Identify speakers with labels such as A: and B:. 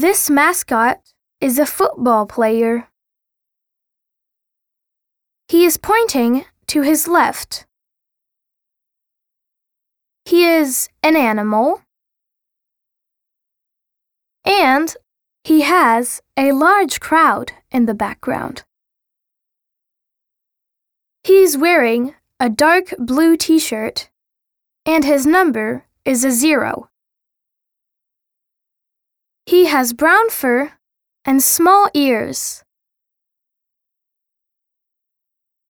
A: This mascot is a football player. He is pointing to his left. He is an animal, and he has a large crowd in the background. He's wearing a dark blue t-shirt, and his number is a 0. He has brown fur and small ears.